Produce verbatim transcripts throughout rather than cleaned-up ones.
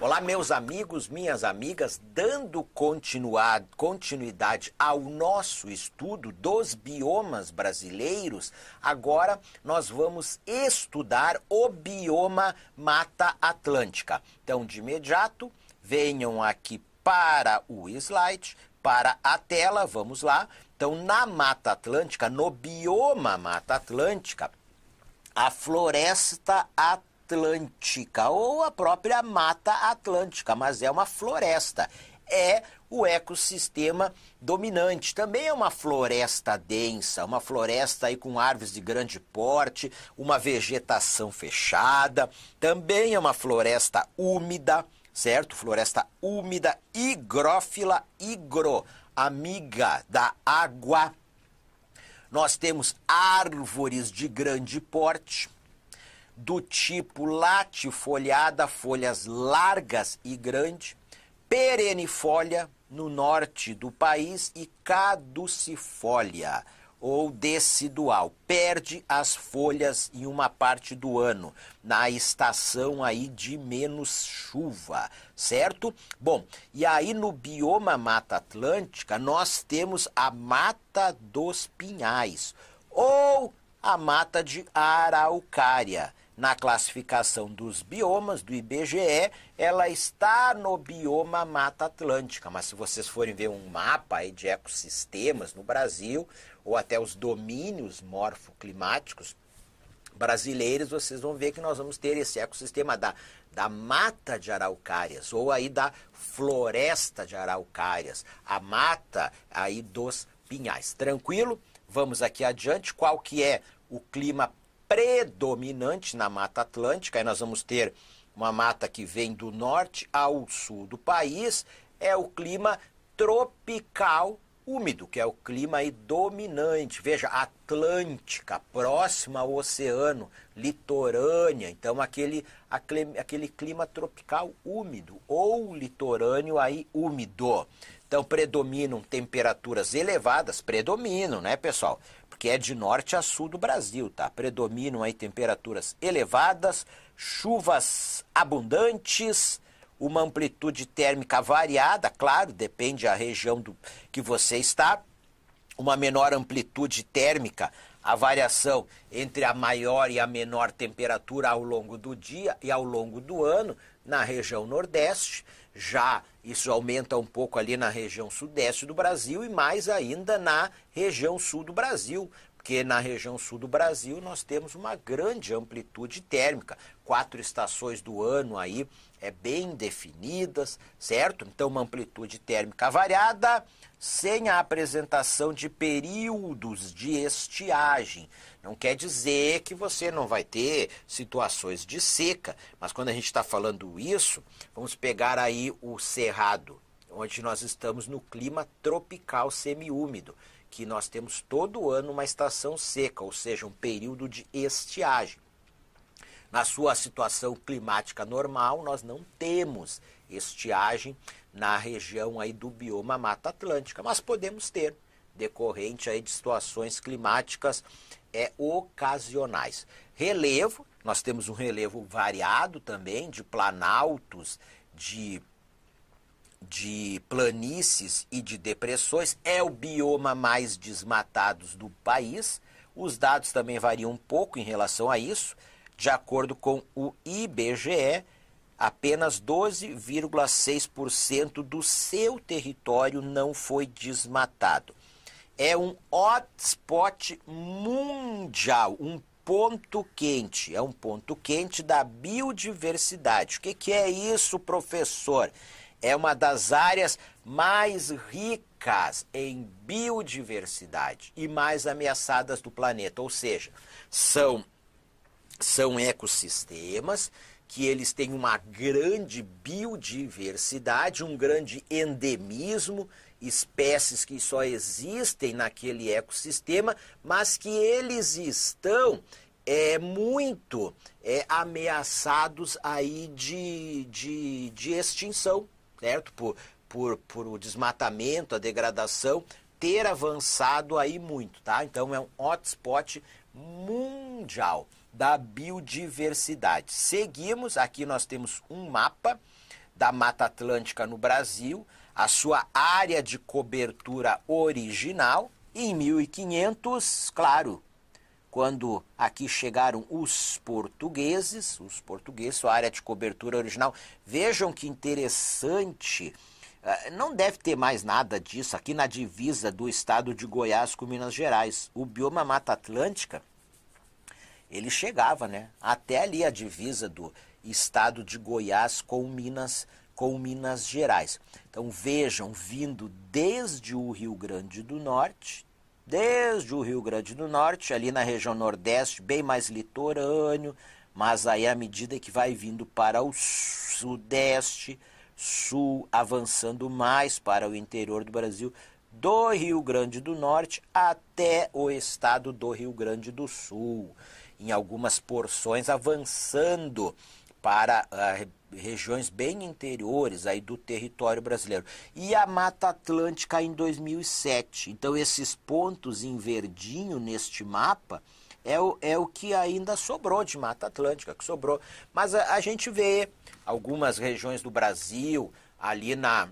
Olá, meus amigos, minhas amigas, dando continuar, continuidade ao nosso estudo dos biomas brasileiros, agora nós vamos estudar o bioma Mata Atlântica. Então, de imediato, venham aqui para o slide, para a tela, vamos lá. Então, na Mata Atlântica, no bioma Mata Atlântica, a floresta atlântica, Atlântica, ou a própria Mata Atlântica, mas é uma floresta. É o ecossistema dominante. Também é uma floresta densa, uma floresta aí com árvores de grande porte, uma vegetação fechada. Também é uma floresta úmida, certo? Floresta úmida, higrófila, higro, amiga da água. Nós temos árvores de grande porte, do tipo latifoliada, folhas largas e grandes, perenifolia no norte do país e caducifólia ou decidual. Perde as folhas em uma parte do ano, na estação aí de menos chuva, certo? Bom, e aí no bioma Mata Atlântica nós temos a Mata dos Pinhais ou a Mata de Araucária. Na classificação dos biomas do I B G E, ela está no bioma Mata Atlântica, mas se vocês forem ver um mapa aí de ecossistemas no Brasil, ou até os domínios morfoclimáticos brasileiros, vocês vão ver que nós vamos ter esse ecossistema da, da Mata de Araucárias, ou aí da Floresta de Araucárias, a Mata aí dos Pinhais. Tranquilo? Vamos aqui adiante. Qual que é o clima predominante na Mata Atlântica? Aí nós vamos ter uma mata que vem do norte ao sul do país. É o clima tropical úmido, que é o clima aí dominante. Veja, Atlântica, próxima ao oceano, litorânea. Então, aquele, aquele, aquele clima tropical úmido ou litorâneo aí úmido. Então, predominam temperaturas elevadas, predominam, né, pessoal? Porque é de norte a sul do Brasil, tá? Predominam aí temperaturas elevadas, chuvas abundantes, uma amplitude térmica variada, claro, depende da região do que você está, uma menor amplitude térmica, a variação entre a maior e a menor temperatura ao longo do dia e ao longo do ano na região nordeste. Já isso aumenta um pouco ali na região sudeste do Brasil e mais ainda na região sul do Brasil, porque na região sul do Brasil nós temos uma grande amplitude térmica, quatro estações do ano aí é bem definidas, certo? Então uma amplitude térmica variada, sem a apresentação de períodos de estiagem. Não quer dizer que você não vai ter situações de seca, mas quando a gente está falando isso, vamos pegar aí o Cerrado, onde nós estamos no clima tropical semiúmido, que nós temos todo ano uma estação seca, ou seja, um período de estiagem. Na sua situação climática normal, nós não temos estiagem na região aí do bioma Mata Atlântica, mas podemos ter, decorrente aí de situações climáticas é, ocasionais. Relevo, nós temos um relevo variado também, de planaltos, de, de planícies e de depressões, é o bioma mais desmatado do país. Os dados também variam um pouco em relação a isso. De acordo com o I B G E, apenas doze vírgula seis por cento do seu território não foi desmatado. É um hotspot mundial, um ponto quente, é um ponto quente da biodiversidade. O que, que é isso, professor? É uma das áreas mais ricas em biodiversidade e mais ameaçadas do planeta, ou seja, são São ecossistemas que eles têm uma grande biodiversidade, um grande endemismo, espécies que só existem naquele ecossistema, mas que eles estão é, muito é, ameaçados aí de, de, de extinção, certo? Por, por, por o desmatamento, a degradação ter avançado aí muito, tá? Então é um hotspot mundial da biodiversidade. Seguimos, aqui nós temos um mapa da Mata Atlântica no Brasil, a sua área de cobertura original. E em mil e quinhentos, claro, quando aqui chegaram os portugueses, os portugueses, sua área de cobertura original, vejam que interessante, não deve ter mais nada disso aqui na divisa do estado de Goiás com Minas Gerais. O bioma Mata Atlântica, ele chegava, né, até ali a divisa do estado de Goiás com Minas, com Minas Gerais. Então vejam, vindo desde o Rio Grande do Norte, desde o Rio Grande do Norte, ali na região nordeste, bem mais litorâneo, mas aí à medida que vai vindo para o sudeste, sul, avançando mais para o interior do Brasil, do Rio Grande do Norte até o estado do Rio Grande do Sul, em algumas porções avançando para uh, regiões bem interiores aí do território brasileiro. E a Mata Atlântica em dois mil e sete. Então esses pontos em verdinho neste mapa é o, é o que ainda sobrou de Mata Atlântica, que sobrou. Mas a, a gente vê algumas regiões do Brasil, ali na,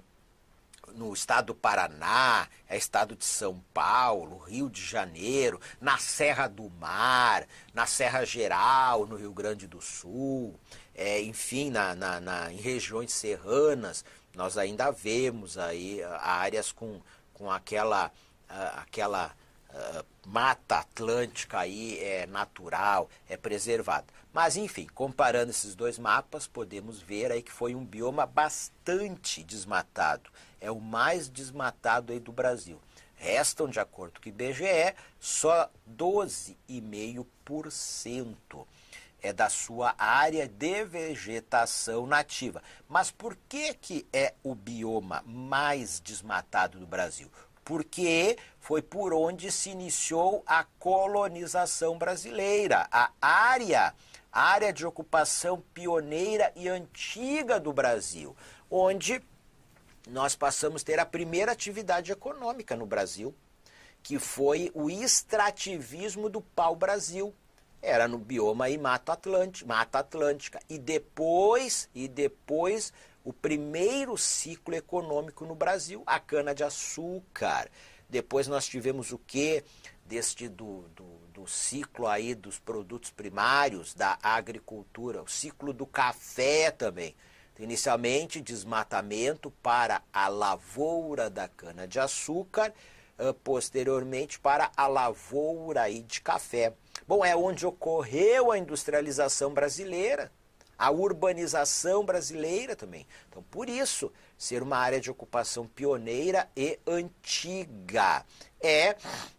no estado do Paraná, é estado de São Paulo, Rio de Janeiro, na Serra do Mar, na Serra Geral, no Rio Grande do Sul, é, enfim, na, na, na, em regiões serranas, nós ainda vemos aí áreas com, com aquela, aquela uh, mata atlântica aí, é natural, é preservada. Mas, enfim, comparando esses dois mapas, podemos ver aí que foi um bioma bastante desmatado. É o mais desmatado aí do Brasil. Restam, de acordo com o I B G E, só doze vírgula cinco por cento é da sua área de vegetação nativa. Mas por que que é o bioma mais desmatado do Brasil? Porque foi por onde se iniciou a colonização brasileira, a área, a área de ocupação pioneira e antiga do Brasil, onde nós passamos a ter a primeira atividade econômica no Brasil, que foi o extrativismo do pau-brasil. Era no bioma aí Mata Atlântica, Mata Atlântica. E depois, e depois, o primeiro ciclo econômico no Brasil, a cana-de-açúcar. Depois nós tivemos o quê? Deste do, do, do ciclo aí dos produtos primários, da agricultura, o ciclo do café também. Inicialmente, desmatamento para a lavoura da cana-de-açúcar, posteriormente para a lavoura aí de café. Bom, é onde ocorreu a industrialização brasileira, a urbanização brasileira também. Então, por isso, ser uma área de ocupação pioneira e antiga. É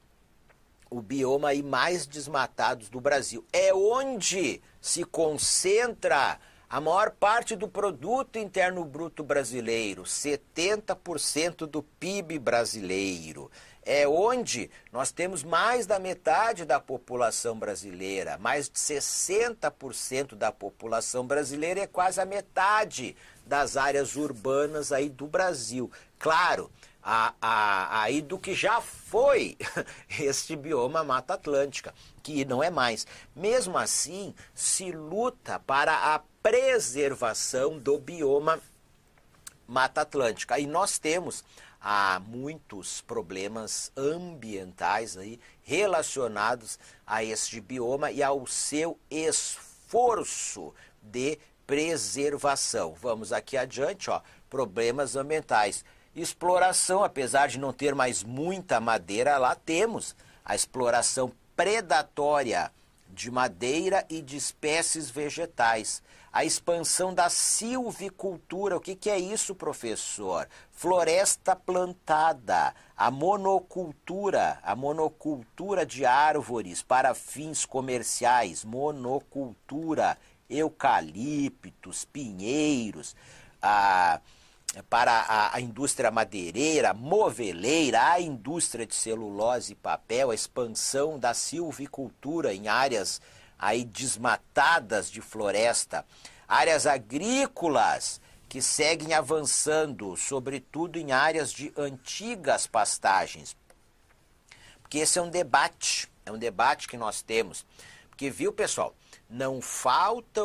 o bioma aí mais desmatado do Brasil. É onde se concentra a maior parte do produto interno bruto brasileiro, setenta por cento do P I B brasileiro. É onde nós temos mais da metade da população brasileira, mais de sessenta por cento da população brasileira, é quase a metade das áreas urbanas aí do Brasil. Claro, a, a, aí do que já foi este bioma Mata Atlântica, que não é mais. Mesmo assim, se luta para a preservação do bioma Mata Atlântica. E nós temos há muitos problemas ambientais aí relacionados a este bioma e ao seu esforço de preservação. Vamos aqui adiante, ó, problemas ambientais. Exploração, apesar de não ter mais muita madeira, lá temos a exploração predatória de madeira e de espécies vegetais. A expansão da silvicultura. O que, que é isso, professor? Floresta plantada, a monocultura, a monocultura de árvores para fins comerciais, monocultura, eucaliptos, pinheiros, a, para a, a indústria madeireira, moveleira, a indústria de celulose e papel, a expansão da silvicultura em áreas aí desmatadas de floresta, áreas agrícolas que seguem avançando, sobretudo em áreas de antigas pastagens. Porque esse é um debate, é um debate que nós temos. Porque, viu, pessoal, não faltam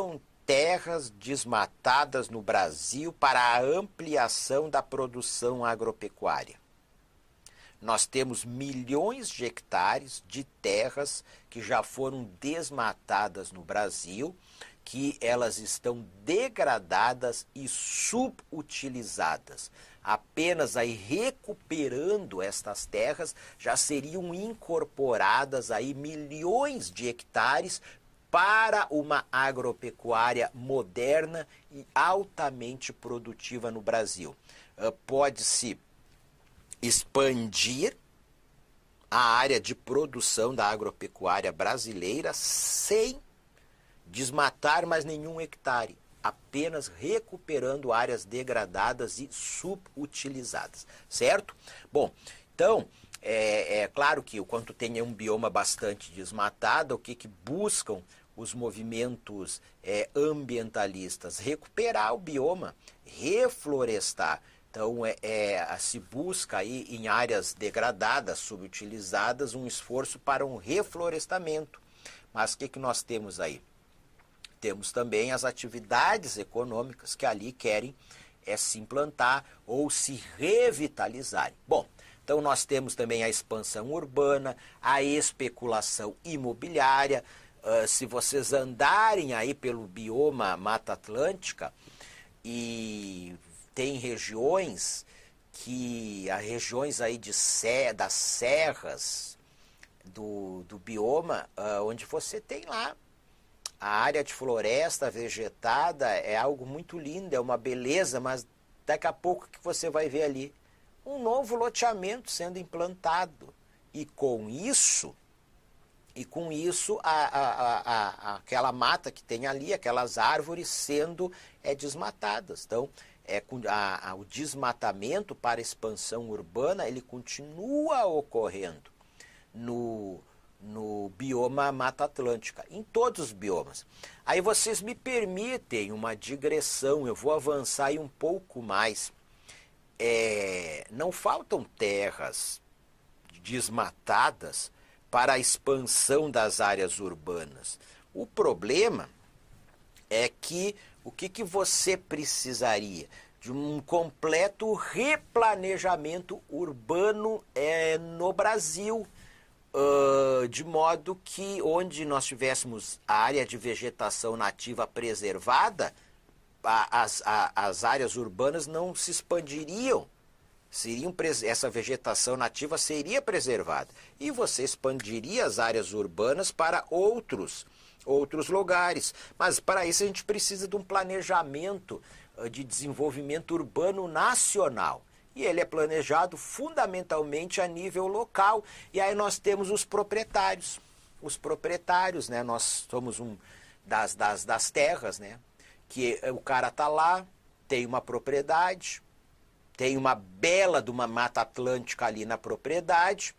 terras desmatadas no Brasil para a ampliação da produção agropecuária. Nós temos milhões de hectares de terras que já foram desmatadas no Brasil, que elas estão degradadas e subutilizadas. Apenas aí recuperando estas terras já seriam incorporadas aí milhões de hectares para uma agropecuária moderna e altamente produtiva no Brasil. Uh, pode-se expandir a área de produção da agropecuária brasileira sem desmatar mais nenhum hectare, apenas recuperando áreas degradadas e subutilizadas, certo? Bom, então, é, é claro que quando tem um bioma bastante desmatado, o que, que buscam os movimentos é, ambientalistas? Recuperar o bioma, reflorestar. Então, é, é, se busca aí em áreas degradadas, subutilizadas, um esforço para um reflorestamento. Mas o que, que nós temos aí? Temos também as atividades econômicas que ali querem é, se implantar ou se revitalizarem. Bom, então nós temos também a expansão urbana, a especulação imobiliária. Uh, se vocês andarem aí pelo bioma Mata Atlântica e tem regiões que, as regiões aí de se, das serras do, do bioma, uh, onde você tem lá a área de floresta vegetada, é algo muito lindo, é uma beleza, mas daqui a pouco que você vai ver ali um novo loteamento sendo implantado. E com isso, e com isso a, a, a, a, aquela mata que tem ali, aquelas árvores sendo é, desmatadas. Então, é, a, a, o desmatamento para a expansão urbana, ele continua ocorrendo no no bioma Mata Atlântica, em todos os biomas. Aí vocês me permitem uma digressão, eu vou avançar aí um pouco mais. É, não faltam terras desmatadas para a expansão das áreas urbanas. O problema é que o que, que você precisaria? De um completo replanejamento urbano é, no Brasil. Uh, de modo que onde nós tivéssemos a área de vegetação nativa preservada, a, as, a, as áreas urbanas não se expandiriam. Seriam, essa vegetação nativa seria preservada. E você expandiria as áreas urbanas para outros, outros lugares. Mas para isso a gente precisa de um planejamento uh, de desenvolvimento urbano nacional. E ele é planejado fundamentalmente a nível local. E aí nós temos os proprietários. Os proprietários, né? Nós somos um das, das, das terras, né? Que o cara está lá, tem uma propriedade, tem uma bela de uma mata atlântica ali na propriedade,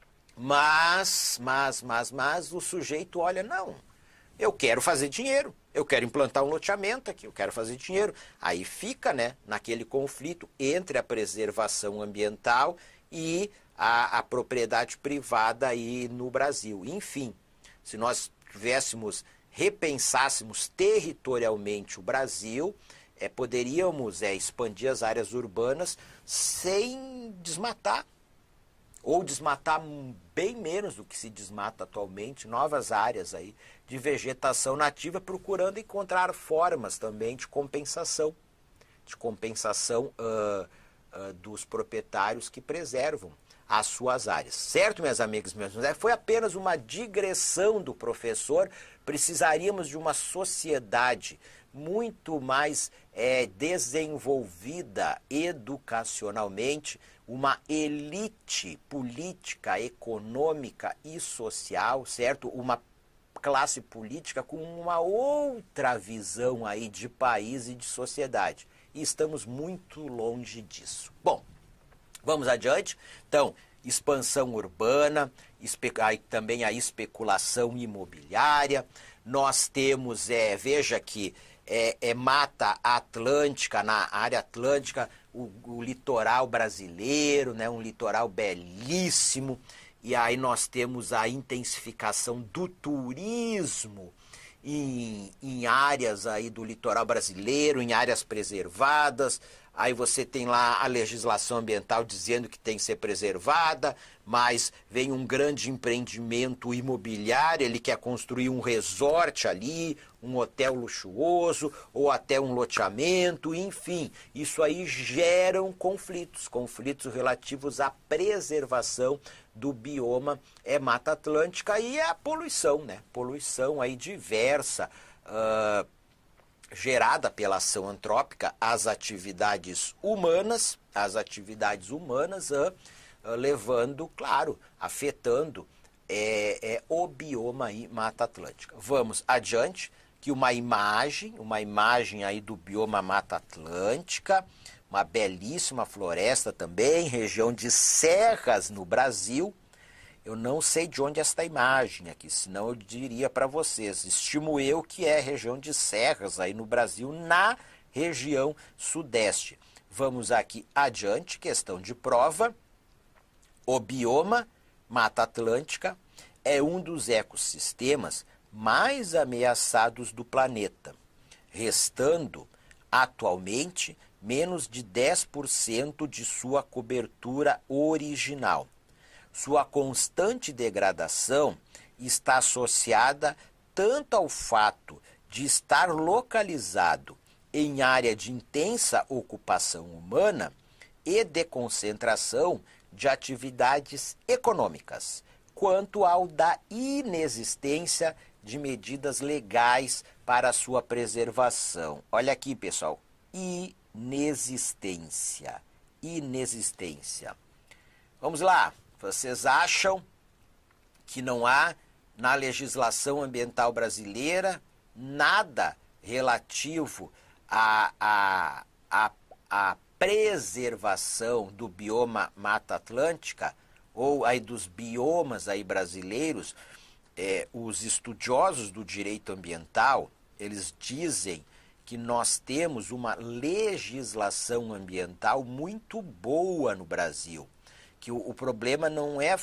mas, mas, mas, mas o sujeito olha, não, eu quero fazer dinheiro. Eu quero implantar um loteamento aqui, eu quero fazer dinheiro. Aí fica, né, naquele conflito entre a preservação ambiental e a, a propriedade privada aí no Brasil. Enfim, se nós tivéssemos, repensássemos territorialmente o Brasil, é, poderíamos é, expandir as áreas urbanas sem desmatar. Ou desmatar bem menos do que se desmata atualmente, novas áreas aí de vegetação nativa, procurando encontrar formas também de compensação, de compensação uh, uh, dos proprietários que preservam as suas áreas. Certo, minhas amigas e meus irmãos? Foi apenas uma digressão do professor. Precisaríamos de uma sociedade muito mais é, desenvolvida educacionalmente, uma elite política, econômica e social, certo? Uma classe política com uma outra visão aí de país e de sociedade. E estamos muito longe disso. Bom, vamos adiante. Então, expansão urbana, aí também a especulação imobiliária. Nós temos, é, veja que é, é mata atlântica, na área atlântica, o, o litoral brasileiro, né, um litoral belíssimo. E aí nós temos a intensificação do turismo em, em áreas aí do litoral brasileiro, em áreas preservadas. Aí você tem lá a legislação ambiental dizendo que tem que ser preservada, mas vem um grande empreendimento imobiliário, ele quer construir um resort ali, um hotel luxuoso, ou até um loteamento, enfim. Isso aí geram conflitos, conflitos relativos à preservação do bioma é Mata Atlântica e a poluição, né? Poluição aí diversa, uh, gerada pela ação antrópica, as atividades humanas, as atividades humanas, uh, uh, levando, claro, afetando é, é, o bioma aí, Mata Atlântica. Vamos adiante, que uma imagem, uma imagem aí do bioma Mata Atlântica, uma belíssima floresta também, região de serras no Brasil. Eu não sei de onde é esta imagem aqui, senão eu diria para vocês. Estimo eu que é região de serras aí no Brasil, na região sudeste. Vamos aqui adiante, questão de prova. O bioma Mata Atlântica é um dos ecossistemas mais ameaçados do planeta, restando atualmente menos de dez por cento de sua cobertura original. Sua constante degradação está associada tanto ao fato de estar localizado em área de intensa ocupação humana e de concentração de atividades econômicas, quanto ao da inexistência de medidas legais para sua preservação. Olha aqui, pessoal, inexistência, inexistência. Vamos lá. Vocês acham que não há na legislação ambiental brasileira nada relativo à, à, à, à preservação do bioma Mata Atlântica ou aí dos biomas aí brasileiros? É, os estudiosos do direito ambiental, eles dizem que nós temos uma legislação ambiental muito boa no Brasil. Que o, o problema não é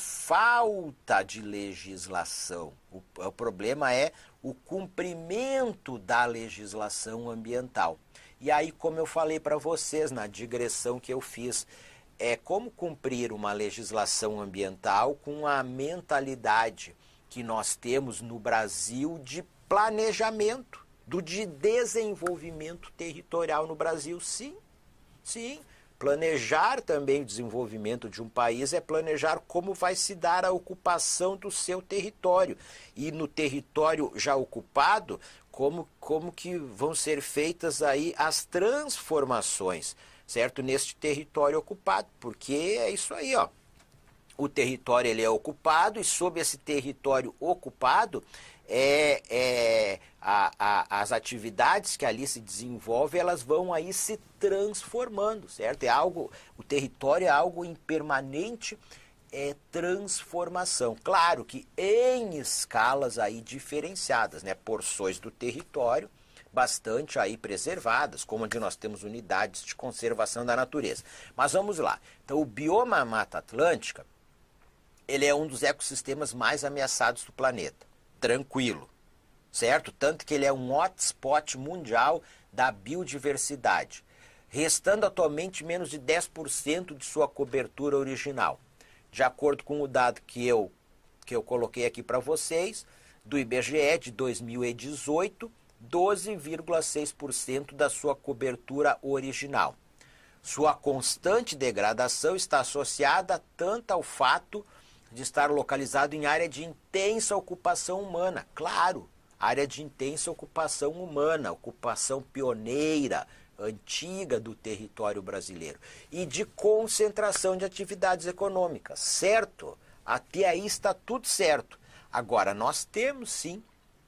falta de legislação, o, o problema é o cumprimento da legislação ambiental. E aí, como eu falei para vocês na digressão que eu fiz, é como cumprir uma legislação ambiental com a mentalidade que nós temos no Brasil de planejamento, do de desenvolvimento territorial no Brasil, sim, sim. Planejar também o desenvolvimento de um país é planejar como vai se dar a ocupação do seu território. E no território já ocupado, como, como que vão ser feitas aí as transformações, certo? Neste território ocupado, porque é isso aí, ó. O território ele é ocupado e sob esse território ocupado, é, é, a, a, as atividades que ali se desenvolvem, elas vão aí se transformando, certo? É algo, o território é algo em permanente é, transformação. Claro que em escalas aí diferenciadas, né? Porções do território bastante aí preservadas, como onde nós temos unidades de conservação da natureza. Mas vamos lá. Então, o bioma Mata Atlântica, ele é um dos ecossistemas mais ameaçados do planeta. Tranquilo, certo? Tanto que ele é um hotspot mundial da biodiversidade, restando atualmente menos de dez por cento de sua cobertura original. De acordo com o dado que eu, que eu coloquei aqui para vocês, do I B G E de dois mil e dezoito, doze vírgula seis por cento da sua cobertura original. Sua constante degradação está associada tanto ao fato de estar localizado em área de intensa ocupação humana. Claro, área de intensa ocupação humana, ocupação pioneira, antiga do território brasileiro. E de concentração de atividades econômicas, certo? Até aí está tudo certo. Agora, nós temos sim,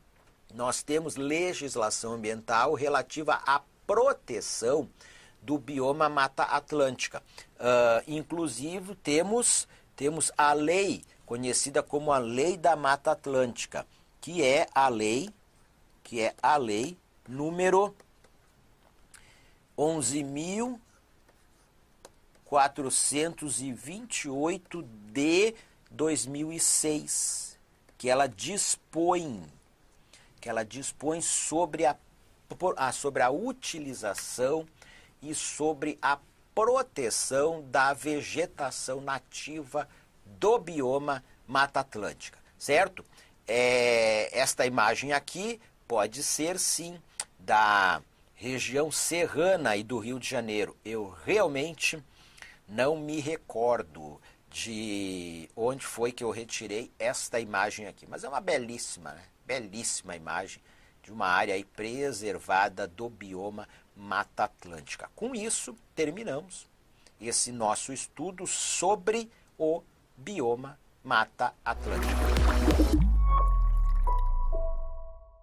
nós temos legislação ambiental relativa à proteção do bioma Mata Atlântica. Uh, inclusive, temos... Temos a lei, conhecida como a Lei da Mata Atlântica, que é a lei, que é a lei número onze mil quatrocentos e vinte e oito de dois mil e seis, que ela dispõe, que ela dispõe sobre a, a, sobre a utilização e sobre a proteção da vegetação nativa do bioma Mata Atlântica, certo? É, esta imagem aqui pode ser, sim, da região serrana e do Rio de Janeiro. Eu realmente não me recordo de onde foi que eu retirei esta imagem aqui, mas é uma belíssima, né? Belíssima imagem de uma área aí preservada do bioma Mata Atlântica. Com isso, terminamos esse nosso estudo sobre o bioma Mata Atlântica.